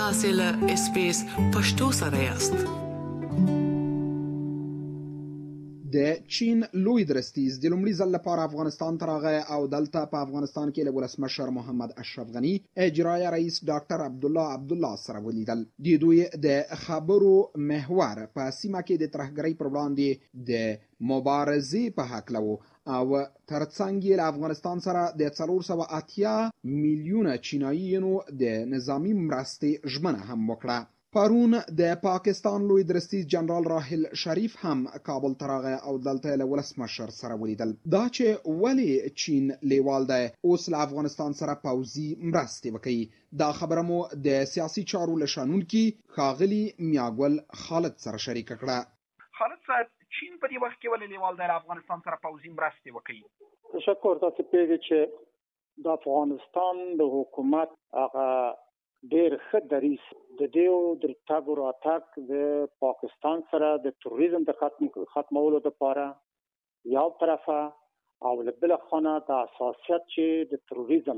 تاسو له SBS پښتو سره یاست. د چین لوی درستیز د لومړي ځل لپاره افغانستان ته راغی او دلته په افغانستان کې له ولسمشر محمد اشرف غني، اجرایه رئیس ډاکټر عبدالله سره ولیدل. دوی د خبرو محور په سیمه کې د ترهګرۍ پر وړاندې د مبارزې په هکله و او ترڅنګ یې له افغانستان سره د 480 میلیونه چینایانو د نظامی مرستې ژمنه هم وکړه. پرون د پاکستان لوی درستیز جنرال راحل شریف هم کابل ته راغی او دلته له ولسمشر سره ولیدل. دا چې ولې چین لیوال دی اوس له افغانستان سره پوځي مرستې وکړي، دا خبره مو د سیاسي چارو له شانونکي ښاغلي میاګل خالد سره شریکه کړه. خالد صاحب، چین په دې وخت کې ولې لیوال دی له افغانستان سره پوځي مرستې وکړي؟ تشکر. تاسو پیږئ چې د افغانستان د حکومت هغه ډېر ښه دریځ د دیو د تګ راتګ د پاکستان سره د تروریزم د ختمولو لپاره یو طرفه او له بله خوا د اساسیت چې د تروریزم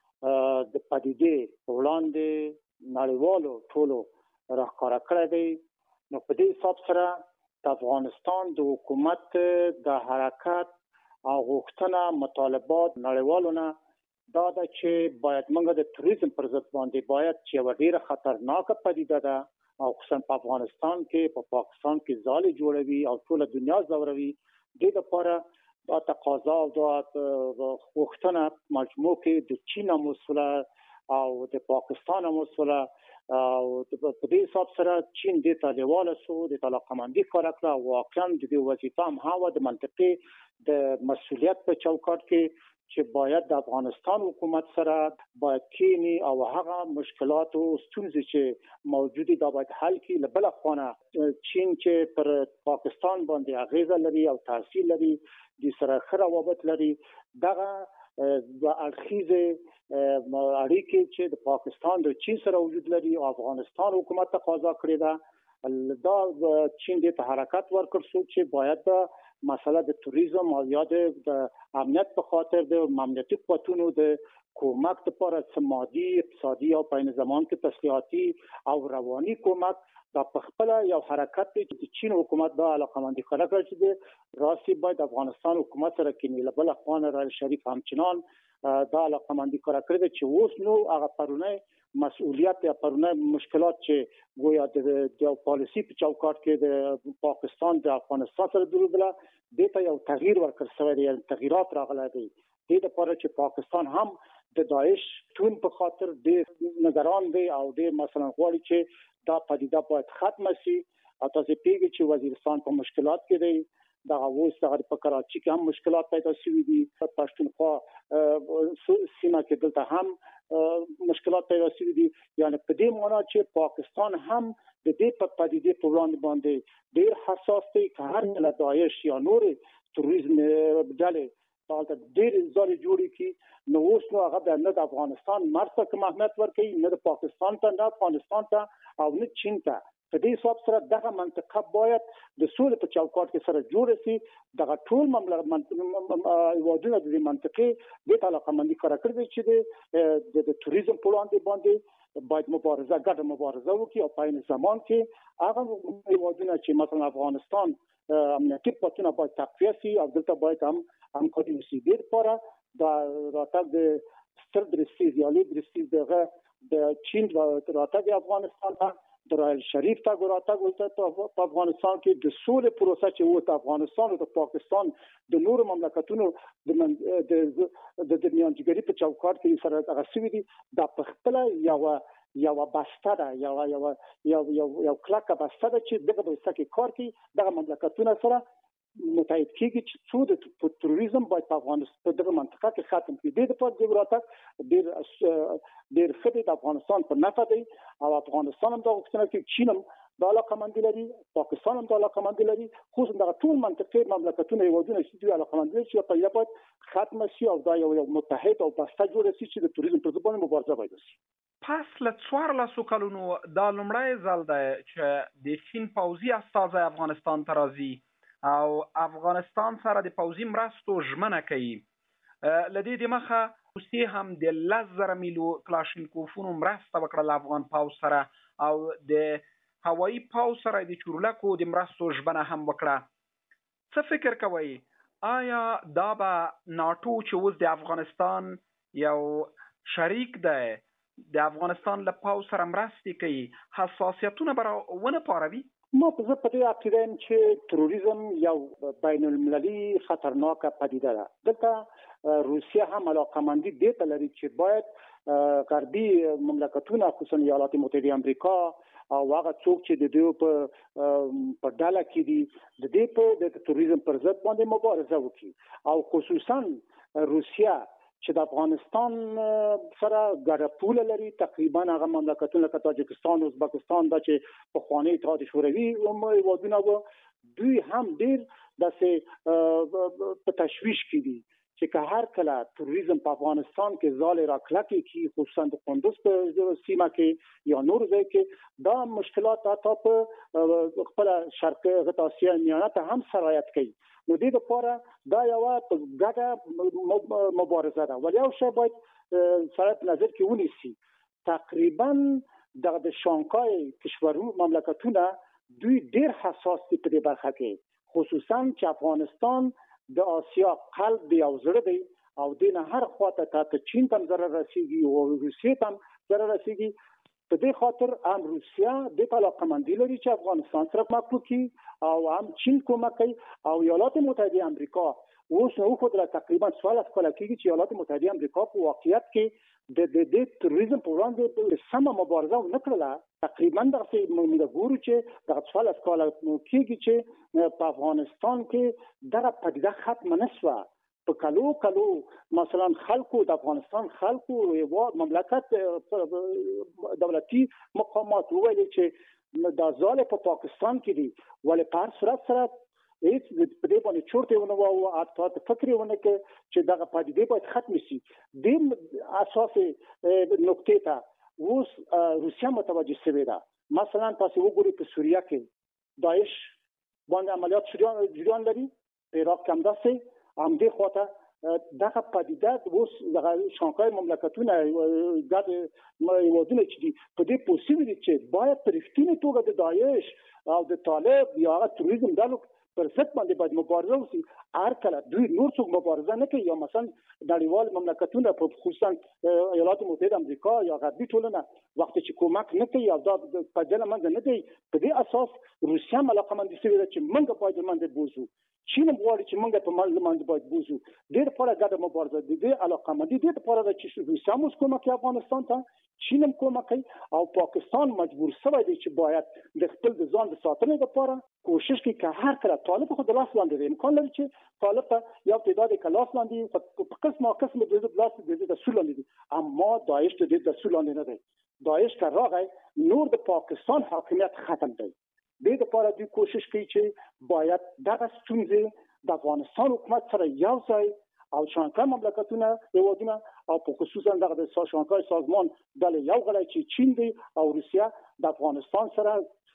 د پدیدې وړاندې نړیوالو ټولو راښکاره کړی دی. نو په دې حساب سره د افغانستان د حکومت د حرکت او غوښتنه مطالبات نړیوالو نه دا ده چې باید موږ د تروریزم پر ضد باندې باید چې یوه ډېره خطرناکه پدیده ده او خصوصا په افغانستان کې په پاکستان کې ځالې جوړوي او ټوله دنیا ځوروي. دې لپاره دا تقاضا او دا غوښتنه مجموع کې د چین هم وسوله او د پاکستان هم وسوله او په دې حساب سره چین دې ته لیواله شو، دې ته علاقمندي ښکاره کړه. واقعا د دې وظیفه هم هغه د منطقې د مسؤلیت په چوکاټ کې چې باید د افغانستان حکومت سره باید کینی او هغه مشکلات او ستونزې چې موجودي دا باید حل کړي. له بله خوا چین چې پر پاکستان باندې اغیزه لري او تاثیر لري، د سره ښه روابط لري، دغه د اړخیزې اړیکې چې د پاکستان د چین سره وجود لري او افغانستان حکومت تقاضا کړې ده، دا چین دې ته حرکت ورکړ شو چې باید مسله د توریزم او یا د امنیت په خاطر د امنیتي قوتونو د کومک لپاره مادي، اقتصادي او په زمان کې تسلیحاتي او رواني کومک دا په خپل یو حرکت دی چې چین حکومت دا علاقمندي ښکاره کړې چې راسي باید افغانستان حکومت سره کې نه بل اخوان راحل شریف همچنان دا علاقمندي ښکاره کړې چې اوس نو هغه پرونه مسؤلیت یا پرونه مشکلات چې گویا د پالیسی په چوکاټ کې د پاکستان د افغانستان سره درلودله دې ته یو تغییر ورکړ شوی دی، تغییرات راغلي دي. دې لپاره چې پاکستان هم د داعش ټون په خاطر د نگران دی او د مثلا غواړي چې دا پدیده باید ختمه شي. او تاسو پیږئ چې وزیرستان په مشکلات کې دی، دا اوس په کراچي کې هم مشکلات پیدا شوي دي، پښتونخوا سیمه کې دلته هم مشکلات پیدا شوي دي. یعنی په دې معنا چې پاکستان هم د دې په پدیدې په وړاندې باندې ډېر حساس دی که هر کله داعش یا نور تروریزم ډلې دلته ډېر ځالې جوړې کړي، نو اوس نو هغه نه د افغانستان مرګ ته کوم اهمیت ورکوي، نه د پاکستان ته، نه افغانستان ته او نه چین ته. په دې حساب سره دغه منطقه باید د سولې په چوکاټ کې سره جوړ شي. دغه ټول هیوادونه د منطقې د علاقمندي ښکاره کړې چې د توریزم په وړاندې باندې باید ګډه مبارزه وکړي او په عین زمان کې هغه هیوادونه چې مثلا افغانستان امنیتي قوتونه باید تقویه شي او دلته باید هم همکاري وشي. دې لپاره د راتګ د ستر درستیز یا لوی درستیز د چین راتګ افغانستان ته د راحل شریف ته راتګ په افغانستان کې د سولې پروسه چې وته افغانستان او د پاکستان د نورو مملکتونو د میانجګري په چوکاټ کې سره هغه شوي دي، دا په خپل یو بسته ده، یو کلکه بسته ده چې دغه بسته کې کار کوي، دغه مملکتونه سره متحد کیږي چې څو د تروریزم باید په افغانستان په دغه منطقه کې ختم کړي. د دې په ضرورت ډېر ښه دی، د افغانستان په نفع دی او افغانستان هم دا غوښتنه کوي، چین هم دا علاقمندي لري، پاکستان هم دا علاقمندي لري، خصوصا دغه ټول منطقې مملکتونه هیوادونه چې دوی علاقمندي لري چې په یوه باید ختمه شي او دا یو متحد او بسته جوړه شي چې د توریزم پر ضد باندې مبارزه باید وشي. پس له 14 کلونو دا لومړی ځل دی چې د چین پوځي استازی افغانستان ته راځي او افغانستان سره د پوځي مرستو ژمنه کوي. له دې دمخه روسیې هم د 10,000 میلو کلاشینکوفونو مرسته وکړه افغان پوځ سره او د هوایي پوځ سره د چورلکو د مرستو ژمنه هم وکړه. څه فکر کوئ آیا دا به ناټو چې اوس د افغانستان یو شریک دی د افغانستان له پوځ سره مرستې کوي حساسیتونه به ونه پاروي؟ ما په دې عقیده یم چې تروریزم یو بین المللي خطرناکه پدیده ده. دلته روسیه هم علاقمندي دې ته لري چې باید غربي مملکتونه خصوصا ایالات متحده امریکا او هغه څوک چې د دوی په ډله کې دي د دې په د تروریزم پر ضد باندې مبارزه وکړي او خصوصا روسیه چې د افغانستان سره ګډه پوله لري تقریبا هغه مملکتونه لکه تاجکستان او ازبکستان دا چې په خوانی اتحاد شوروي هیوادونه وو دوی هم ډیر په تشویش کې دي چې که هر کله تروریزم په افغانستان کې ځال راکلکي کې خصوصا د کندوز په سیمه کې یا نور ځای کې دا مشکلات حتی په خپل شرق غرب اسیا میانه ته هم سرایت کوي. نو دې لپاره دا یو ګډه مبارزه ده ولی یو شی باید سره په نظر کې ونیسي. تقریبا د شانګهای کشورونو مملکتونه دوی ډیر حساس دي په دې برخه کې خصوصا چې افغانستان د آسیا قلب دی او زړه دی او دینه هر خواته ته چین ته ضرر رسیږي او روسیې ته ضرر رسیږي. په دې خاطر هم روسیه د علاقمندي لري چې افغانستان سره مخکې کی او هم چین کومک کوي او ایالات متحده امریکا اوس نو خو د تقریبا 14 کال کېږي چې ایالات متحده امریکا په واقعیت کې د تروریزم په وړاندې سم مبارزه وکړه. تقریبا دغه موږ ګورو چې د 14 کال کېږي چې په افغانستان کې دغه پدیده ختم نشوه. په کلو مثلا خلکو د افغانستان خلکو یو مملکت دولتي مقامات ویل چې د ځاله په پاکستان کې دي ولې په هر صورت سره هیڅ په دې باندې چورته ونه وو اته فکر ونه کې چې دغه پدیده باید ختم شي. د اساسي نقطې ته اوس روسیا متوجه شوې ده. مثلا تاسو وګورئ په سوریه کې داعش باندې عملیات جریان لري، عراق کې هم داسې همدې خواته دغه پدیده اوس دغه شانګهای مملکتونه ګډ هیوادونه چې دي په دې پوسیږي چې باید په رښتینې توګه د داعش او د طالب یا تروریزم ډلو پر ضد باندې باید مبارزه وشي. هر کله دوی نور څوک مبارزه نه کوي یا مثلا نړیوال مملکتونه په خصوصا ایالات متحده امریکا یا غربي ټولنه وخت چې کومک نه کوي او دا په ځل منځ نه دی په دې اساس روسیا علاقمندي شوې ده چې موږ باید منځ بوزو. چین غواړي چې موږ په منځ باید بوزو. ډېر لپاره ګډه مبارزه دي علاقمندي دي لپاره چې روسیا موږ کومک افغانستان ته چین هم کومک کوي او پاکستان مجبور شوی دی چې باید د خپل د ځان د ساتنې لپاره کوشش کوي که هر کله طالب خو د لاس لاندې امکان لري چې طالب ته یو تعداد کلاس لاندې په قسم د لاس د سول لاندې دي اما داعش ته د سول لاندې نه دی. داعش که راغی نور د پاکستان حاکمیت ختم دی. دې لپاره دوی کوشش کوي چې باید دغه ستونزې د افغانستان حکومت سره یو ځای او شانګهای مملکتونه هیوادونه او په خصوصا دغه د شانګهای سازمان د یو غړی چې چین دی او روسیا د افغانستان سره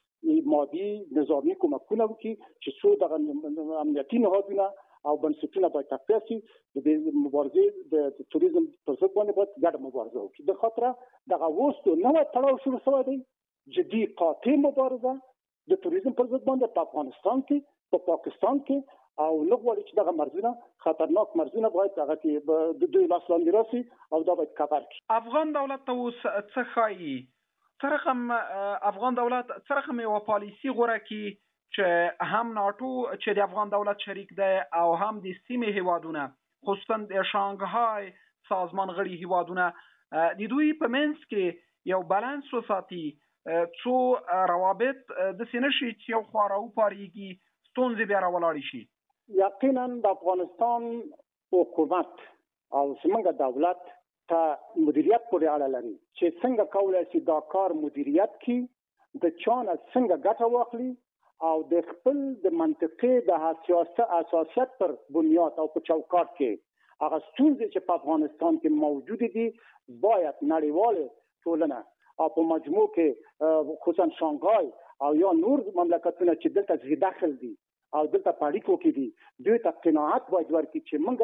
مادي نظامی کومکونه وکړي چې څو دغه امنیتي نهادونه او بنسټونه باید تقویه شي. د مبارزې د تروریزم پر ضد باندې باید ګډه مبارزه وکړي. د خاطر دغه اوس نوی تړاو شروع شوی دی جدي قاطع مبارزه د تروریزم پر ضد باندې په افغانستان کې په پاکستان کې او لغوړي چې دغه مرزونه خطرناک مرزونه باید هغه کې د دوی لاس لاندې راسي او دا باید کفر کړي. افغان دولت ته اوس څه ښایي؟ څه رقم افغان دولت څه رقم یو پالیسي غوره کړي چې هم ناټو چې د افغان دولت شریک دی او هم د سیمې هیوادونه خصوصا د شانګهای سازمان غړي هیوادونه د دوی په منځ کې یو بالانس وساتي څو روابط د سینشي چې یو خوا راوپارېږي ستونزې بیا راولاړې شي. یقینا د افغانستان حکومت او زموږ دولت ته مدیریت پورې اړه لري چې څنګه کولی شي دا کار مدیریت کړي د چا نه څنګه ګټه واخلي او د خپل د منطقې د اساسیت پر بنیاد او په چوکاټ کې هغه ستونزې چې په افغانستان کې موجود دي باید نړیواله ټولنه او په مجموع کې خصوصا شانګهای او یا نور مملکتونه چې دلته ځای داخل دي او دلته پاړیکو کې دي دوی ته قناعت باید ورکړي چې موږ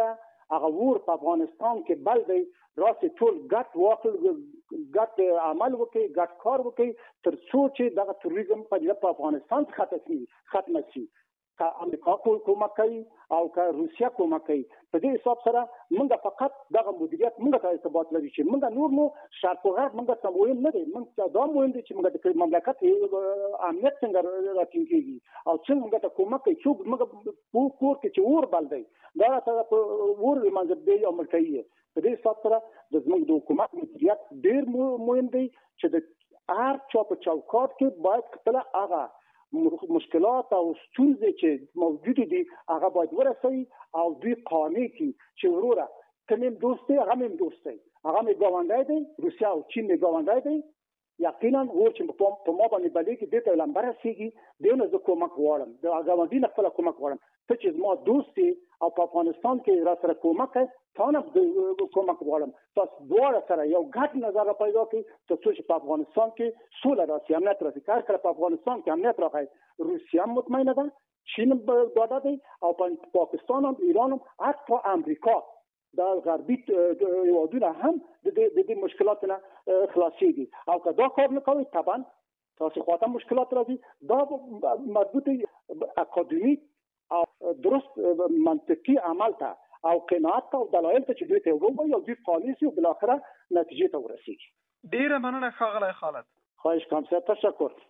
هغه ور په افغانستان کې بل دی راسي ټول ګټ واخل ګټ عمل وکړي ګټ کار وکړي تر څو چې دغه تروریزم په افغانستان ختم شي که امریکا کومک کوي او که روسیا کومک کوي په دې حساب سره موږ فقط دغه مدیریت موږ ته ارتباط لري چې موږ نور نو شرط او غرب موږ ته مهم نه دی موږ دا مهم دي چې موږ د مملکت امنیت څنګه راټینګيږي او څنګه موږ ته کومک کوي چې موږ کور کې چې ور بل دی دا ته ور منځ دی او مرکزي په دې حساب سره د زموږ د حکومت مدیریت ډیر مهم دی چې د هر چا په چوکاټ کې باید خپل هغه مشکلات او ستونزې چې موجود دي هغه باید ورسوي او دوی قانع کړي چې وروره تمیم دوست دی هغه مم دوست دی هغه مې ګاونډی دی روسیا او چین مې ګاونډی دی یقینا ور چې په ما باندې بلې کې دته لمبر سیږي دونه ز کومک غواړم د ګاونډي نه خپل کومک غواړم ته چې ما دوست او په افغانستان کې را سره کومک کوي تانه کومک غواړم تاسو دوه سره یو ګډ نظر پیدا کړئ ته چې په افغانستان کې سوله راسي امنیت راسي کار کړ په افغانستان کې امنیت راغی روسیا مطمئنه ده چین ډاډه دی او په پاکستان او ایران او حتی امریکا دا غربي هیوادونه هم د دې مشکلاتونو خلاصيږي او که دا کار نه کوي طبعا تاسو خواته مشکلات راځي دا مربوطه اکادمیک او درست منطقي عمل ته او قناعت او دلایل ته چې دوی ته وګورئ او دوی پالیسي او بل اخره نتیجې ته ورسیږي. ډیره مننه ښاغلی خالد. خواهش کوم تشکر.